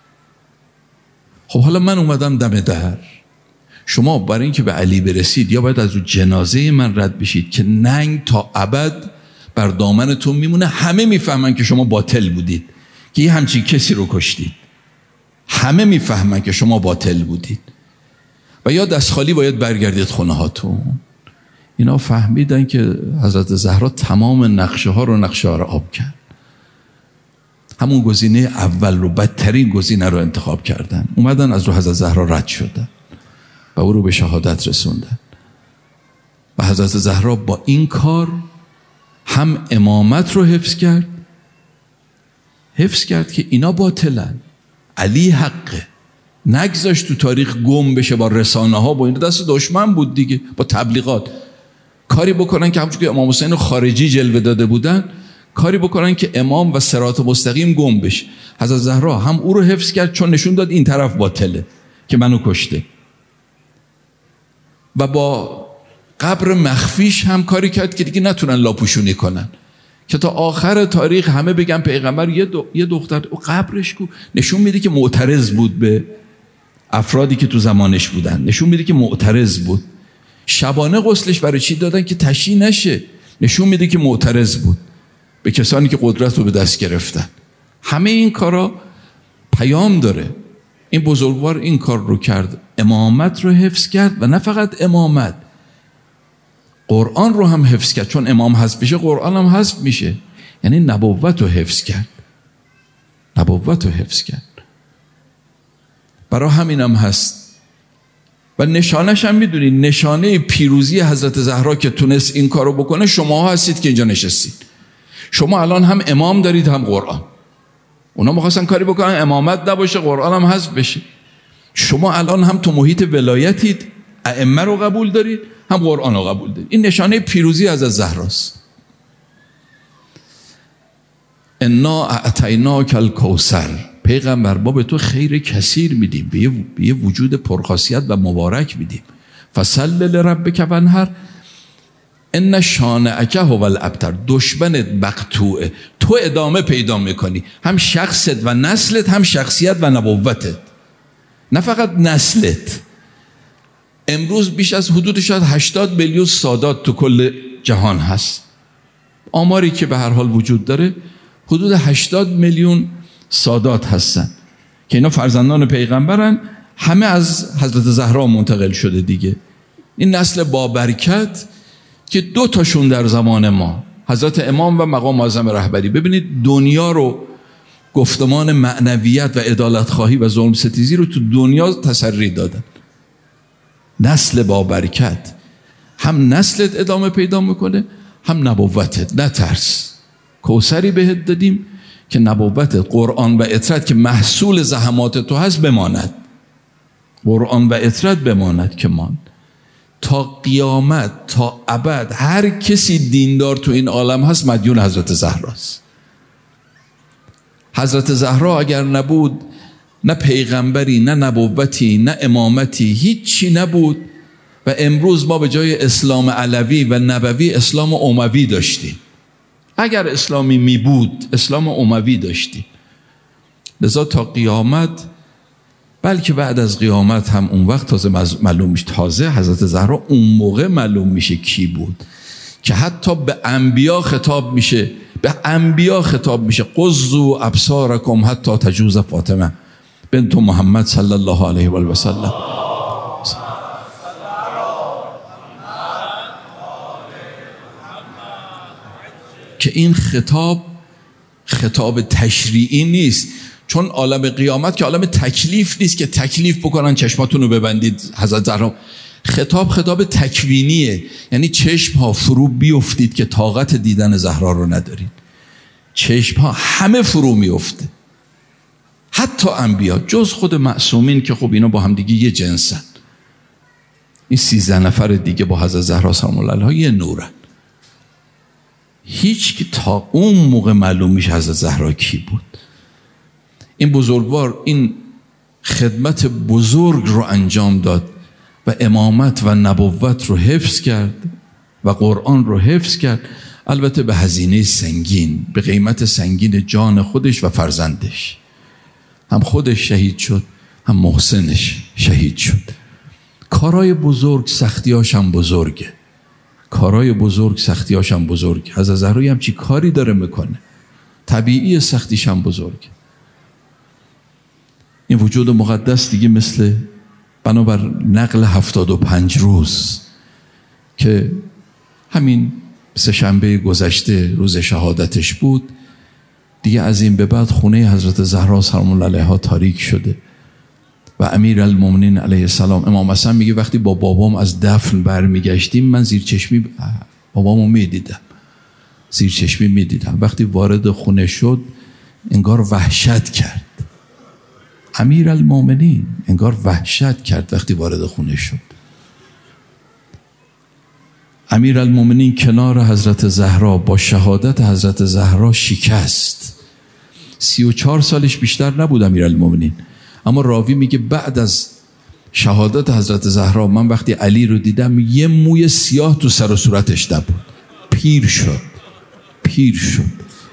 خب حالا من اومدم دم در، شما برای اینکه به علی برسید یا باید از رو جنازه من رد بشید که ننگ تا ابد بر دامنتون میمونه، همه میفهمن که شما باطل بودید، که یه همچین کسی رو کشتید، همه میفهمن که شما باطل بودید و یا دست خالی باید برگردید خونه هاتون. اینا فهمیدن که حضرت زهرا تمام نقشه ها رو آب کرد. همون گزینه اول رو، بدترین گزینه رو انتخاب کردن، اومدن از رو حضرت زهرا رد شدن و او رو به شهادت رسوندن. و حضرت زهرا با این کار هم امامت رو حفظ کرد که اینا باطلن، علی حقه، نگذاشت تو تاریخ گم بشه با رسانه ها، با این دست دشمن بود دیگه، با تبلیغات کاری بکنن که همونجور که امام حسین خارجی جلوه داده بودن، کاری بکنن که امام و صراط مستقیم گم بشه. حضرت زهرا هم او رو حفظ کرد چون نشون داد این طرف باطله که منو کشته، و با قبر مخفیش هم کاری کرد که دیگه نتونن لاپوشونی کنن، که تا آخر تاریخ همه بگن پیغمبر یه دختر قبرش کو، نشون میده که معترض بود به افرادی که تو زمانش بودن، نشون میده که معترض بود. شبانه غسلش برای چی دادن؟ که تشییع نشه، نشون میده که معترض بود به کسانی که قدرت رو به دست گرفتن. همه این کارا پیام داره. این بزرگوار این کار رو کرد، امامت رو حفظ کرد، و نه فقط امامت، قرآن رو هم حفظ کرد، چون امام حذف بشه قرآن هم حذف میشه. یعنی نبوت رو حفظ کرد، نبوت رو حفظ کرد. برای همین هم هست و نشانش هم میدونید، نشانه پیروزی حضرت زهرا که تونست این کارو بکنه شما هستید که اینجا نشستید. شما الان هم امام دارید هم قرآن. اونا می‌خواستن کاری بکنن امامت نباشه، قرآن هم حذف بشه. شما الان هم تو محیط ولایتید، ائمه رو قبول دارید، هم قرآن رو قبول دارید. این نشانه پیروزی از زهراست. انا اعطیناک الکوثر، پیغمبر ما به تو خیر کثیر میدیم، به یه وجود پرخاصیت و مبارک میدیم. فصل لربک وانحر ان شانئک هو الابتر، دشمنت مقطوعه، تو ادامه پیدا میکنی، هم شخصت و نسلت، هم شخصیت و نبوتت، نه فقط نسلت. امروز بیش از حدود شاید 80 میلیون سادات تو کل جهان هست. آماری که به هر حال وجود داره حدود 80 میلیون سادات هستن که اینا فرزندان پیغمبرن، همه از حضرت زهرا منتقل شده دیگه. این نسل بابرکت که دو تاشون در زمان ما، حضرت امام و مقام اعظم رهبری. ببینید دنیا رو، گفتمان معنویت و عدالت خواهی و ظلم ستیزی رو تو دنیا تسری دادن. نسل بابرکت، هم نسلت ادامه پیدا میکنه، هم نبوتت. نترس، کوثری بهت دادیم که نبوت، قرآن و اطرت که محصول زحمات تو هست بماند، قرآن و اطرت بماند که ماند تا قیامت، تا ابد. هر کسی دیندار تو این عالم هست مدیون حضرت زهراست. حضرت زهرا اگر نبود، نه پیغمبری، نه نبوتی، نه امامتی، هیچی نبود. و امروز ما به جای اسلام علوی و نبوی اسلام اموی داشتیم. اگر اسلامی می بود اسلام اموی داشتیم. لذا تا قیامت، بلکه بعد از قیامت هم اون وقت تازه معلوم میشه، تازه حضرت زهرا اون موقع معلوم میشه کی بود، که حتی به انبیا خطاب میشه، به انبیا خطاب میشه قضوا ابصارکم حتی تجوز فاطمه بنت محمد صلی الله علیه و آله و سلم. که این خطاب تشریعی نیست، چون عالم قیامت که عالم تکلیف نیست که تکلیف بکنن چشماتون رو ببندید. حضرت زهرا خطاب تکوینیه، یعنی چشم ها فرو بیفتید که طاقت دیدن زهرا رو ندارید. چشم ها همه فرو میفته، حتی انبیا جز خود معصومین که خب اینا با هم دیگه یه جنسن. این 13 نفر دیگه با حضرت زهرا سلام الله علیها یه نورن. هیچ که تا اون موقع معلوم میشه حضرت زهرا کی بود. این بزرگوار این خدمت بزرگ رو انجام داد و امامت و نبوت رو حفظ کرد و قرآن رو حفظ کرد، البته به هزینه سنگین، به قیمت سنگین جان خودش و فرزندش. هم خودش شهید شد، هم محسنش شهید شد. کارهای بزرگ سختیاش هم بزرگه، کارهای بزرگ سختیاش هم بزرگ. حضرت زهرا هم چی کاری داره میکنه، طبیعی سختیش هم بزرگه. این وجود مقدس دیگه مثل بنابر نقل 75 روز که همین سه‌شنبه گذشته روز شهادتش بود، دیگه از این به بعد خونه حضرت زهرا سلام الله علیها تاریک شده و امیرالمومنین علیه السلام. امام حسن میگه وقتی با بابام از دفن برمیگشتیم من زیر چشمی بابامو میدیدم، زیر چشمی میدیدم. وقتی وارد خونه شد انگار وحشت کرد، امیرالمومنین انگار وحشت کرد وقتی وارد خونه شد. امیرالمومنین کنار حضرت زهرا با شهادت حضرت زهرا شکست. 34 سالش بیشتر نبود امیرالمومنین، اما راوی میگه بعد از شهادت حضرت زهرا من وقتی علی رو دیدم یه موی سیاه تو سر و صورتش نبود، پیر شد.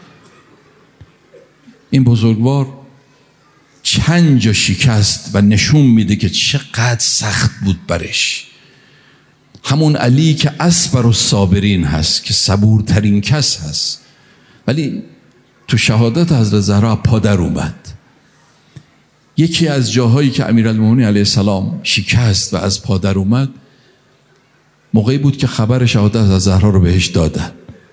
این بزرگوار چند جا شکست و نشون میده که چقدر سخت بود برش. همون علی که اصبر الصابرین هست، که صبورترین کس هست، ولی تو شهادت حضرت زهرا پادر اومد. یکی از جاهایی که امیرالمومنین علیه السلام شکست و از پادر اومد موقعی بود که خبر شهادت از زهرا رو بهش دادن.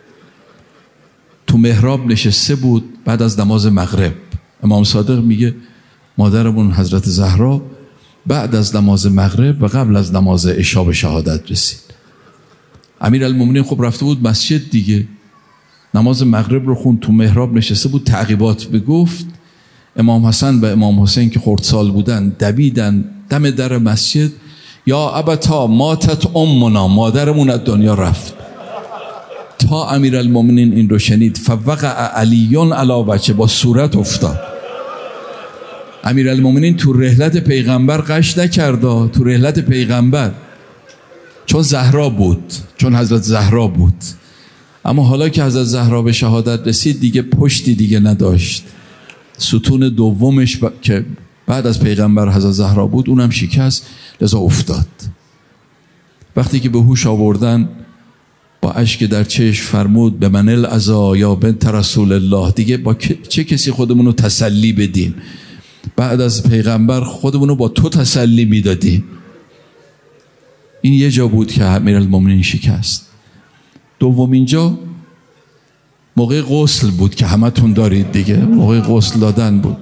تو محراب نشسته بود بعد از نماز مغرب. امام صادق میگه مادرمون حضرت زهرا بعد از نماز مغرب و قبل از نماز عشا به شهادت رسید. امیرالمومنین خب رفته بود مسجد دیگه، نماز مغرب رو خوند، تو محراب نشسته بود تعقیبات بگفت. امام حسن و امام حسین که خردسال بودن دویدن دم در مسجد، یا ابتا ماتت امنا، مادرمون از دنیا رفت. تا امیرالمومنین این رو شنید فوقع علیون علی وجهه، با صورت افتاد. امیرالمومنین تو رحلت پیغمبر قش نکرد، تو رحلت پیغمبر، چون زهرا بود، چون حضرت زهرا بود. اما حالا که حضرت زهرا به شهادت رسید دیگه پشتی دیگه نداشت. ستون دومش که بعد از پیغمبر حضرت زهرا بود اونم شکست، لذا افتاد. وقتی که به هوش آوردن با اشک در چشم فرمود به من العزا یا بنت رسول الله، دیگه با چه کسی خودمونو تسلی بدیم؟ بعد از پیغمبر خودمونو با تو تسلی میدادیم. این یه جا بود که امیرالمومنین شکست. دومین جا موقع غسل بود که همتون دارید دیگه، موقع غسل دادن بود.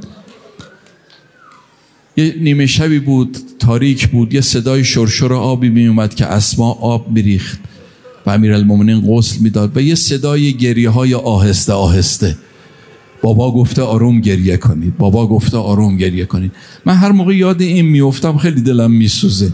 یه نیمه شبی بود، تاریک بود، یه صدای شرشر آبی می اومد که اسما آب میریخت و امیرالمومنین غسل میداد و یه صدای گریه های آهسته آهسته. بابا گفته آروم گریه کنید، بابا گفته آروم گریه کنید. من هر موقع یاد این میافتم خیلی دلم میسوزه.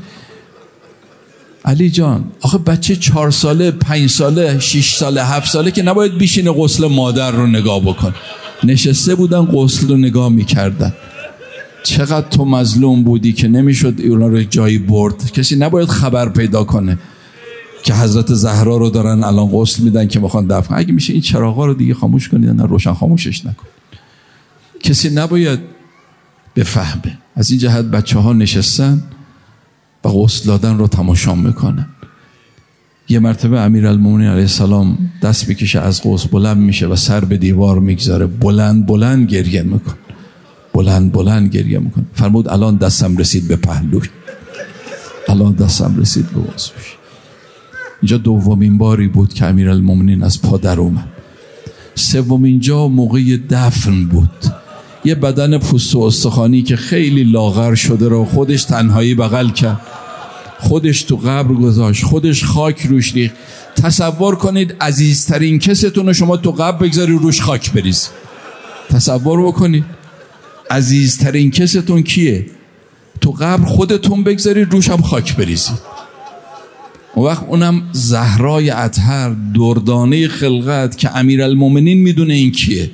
علی جان، آخه بچه 4 ساله، 5 ساله، 6 ساله، 7 ساله که نباید بیشینه غسل مادر رو نگاه بکن. نشسته بودن غسل رو نگاه میکردن. چقدر تو مظلوم بودی که نمیشد اونا رو جایی برد. کسی نباید خبر پیدا کنه که حضرت زهرا رو دارن الان غسل میدن که میخوان دفن. اگه میشه این چراغا رو دیگه خاموش کنید، نه روشن خاموشش نکن. کسی نباید بفهمه. از این جهت بچه ها نشستن و غسل دادن رو تماشا میکنن. یه مرتبه امیرالمومنین علیه السلام دست میکشه از غسل، بلند میشه و سر به دیوار میگذاره، بلند بلند گریه میکن، بلند بلند گریه میکن. فرمود الان دستم رسید به پهلوش، الان دستم رسید به وضوش. اینجا دومین باری بود که امیرالمومنین از پا در اومد. سومین جا موقع دفن بود. یه بدن پوست و استخوانی که خیلی لاغر شده رو خودش تنهایی بغل کرد، خودش تو قبر گذاشت، خودش خاک روش ریخت. تصور کنید عزیزترین کستون رو شما تو قبر بگذاری روش خاک بریز. تصور بکنید عزیزترین کستون کیه؟ تو قبر خودتون بگذاری روش هم خاک بریزید. اون وقت اونم زهرای اطهر، دردانه خلقت که امیرالمومنین میدونه این کیه.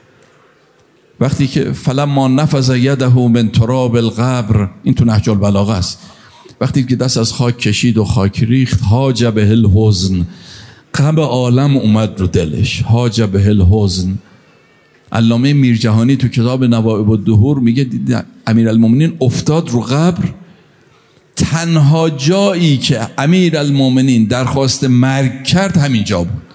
وقتی که فلما نفذ یده من تراب القبر، این تو نهج البلاغه است، وقتی که دست از خاک کشید و خاک ریخت، حاج به الحزن، غم عالم اومد رو دلش، حاج به الحزن. علامه میرجهانی تو کتاب نوائب الدهور میگه امیرالمومنین افتاد رو قبر، تنها جایی که امیرالمومنین درخواست مرگ کرد همین جا بود.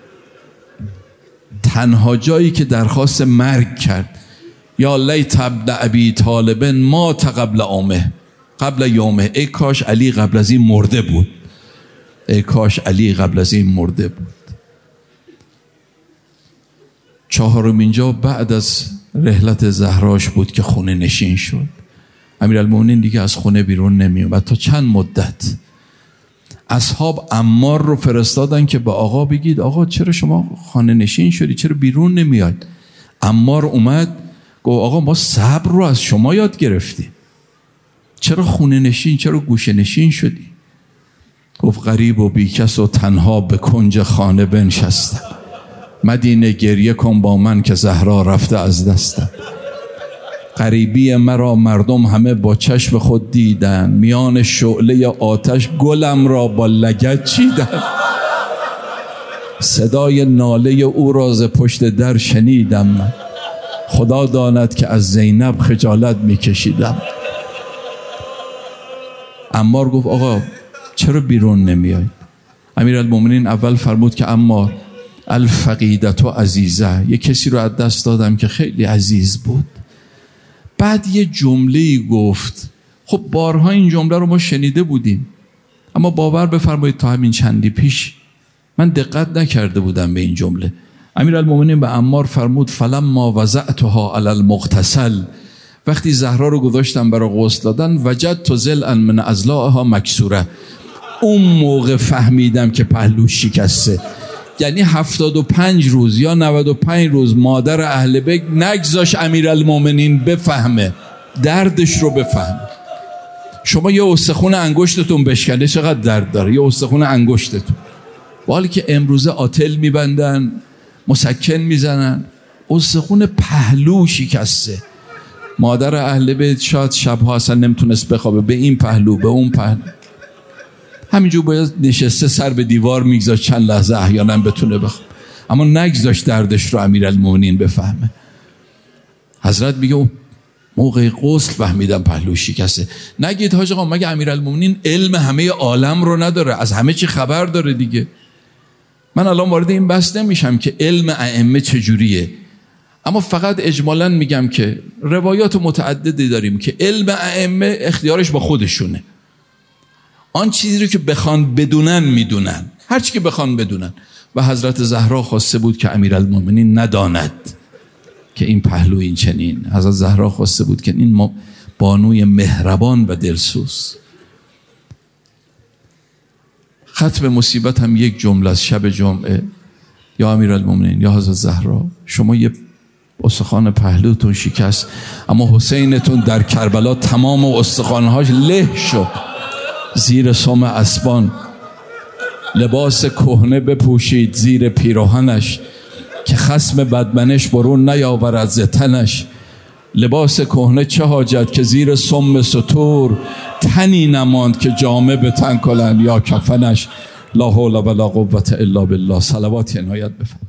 تنها جایی که درخواست مرگ کرد. یا لیت ابن ابی طالب مات قبل عامه، قبل یومه. ای کاش علی قبل از این مرده بود، ای کاش علی قبل از این مرده بود. چهارمین جا بعد از رحلت زهراش بود که خونه نشین شد. امیرالمومنین دیگه از خونه بیرون نمیومد تا چند مدت. اصحاب عمار رو فرستادن که به آقا بگید آقا چرا شما خانه نشین شدی، چرا بیرون نمیاد؟ عمار اومد گفت آقا ما صبر رو از شما یاد گرفتیم، چرا خونه نشین، چرا گوشه نشین شدی؟ گفت غریب و بیکس و تنها به کنج خانه بنشستم، مدینه گریه کن با من که زهرا رفته از دستم. غریبی مرا مردم همه با چشم خود دیدن، میان شعله آتش گلم را با لگد چیدن. صدای ناله او را ز پشت در شنیدم من، خدا داند که از زینب خجالت میکشیدم. عمار گفت آقا چرا بیرون نمیای؟ امیرالمومنین اول فرمود که عمار الفقیدت و عزیزه، یه کسی رو از دست دادم که خیلی عزیز بود. بعد یه جمله‌ای گفت، خب بارها این جمله رو ما شنیده بودیم، اما باور بفرمایید تا همین چندی پیش من دقت نکرده بودم به این جمله. امیرالمومنین به عمار فرمود فلما وضعتها علی المغتسل، وقتی زهرا رو گذاشتم برای غسل دادن، وجدت ضلعا من اضلاعها مکسوره، اون موقع فهمیدم که پهلوش شکسته. یعنی 75 روز یا 95 روز مادر اهل بیت نگذاش امیرالمومنین بفهمه، دردش رو بفهمه. شما یه استخون انگشتتون بشکنه چقدر درد داره، یه استخون انگشتتون، حالی که امروزه آتل میبندن، مسکن میزنن، استخون پهلو شکسته. مادر اهل بیت شاید شبها اصلا نمیتونست بخوابه، به این پهلو به اون پهلو، همینجور باید نشسته سر به دیوار میگذاشت چند لحظه احیانا بتونه بخواب، اما نگذاشت دردش رو امیرالمومنین بفهمه. حضرت میگه موقع غسل فهمیدم پهلو شکسته. نگید حاج آقا مگه امیرالمومنین علم همه عالم رو نداره، از همه چی خبر داره دیگه؟ من الان وارد این بحث نمیشم که علم ائمه چجوریه، اما فقط اجمالاً میگم که روایات متعددی داریم که علم ائمه اختیارش با خودشونه. آن چیزی رو که بخوان بدونن میدونن، هر چی که بخوان بدونن. و حضرت زهرا خواسته بود که امیرالمومنین نداند که این پهلو این چنین. حضرت زهرا خواسته بود که این بانوی مهربان و دلسوز. ختم مصیبت هم یک جمله از شب جمعه، یا امیرالمومنین یا حضرت زهرا، شما یه استخوان پهلوتون شکست، اما حسینتون در کربلا تمام استخوانهاش له شد، زیر سم اسبان لباس کهنه بپوشید زیر پیراهنش، که خصم بدمنش برون نیاورد ز تنش. لباس کهنه چه حاجت که زیر سم ستور، تنی نماند که جامه به تن کنند یا کفنش. لا حول ولا قوة الا بالله. صلوات عنایت بفرمایید.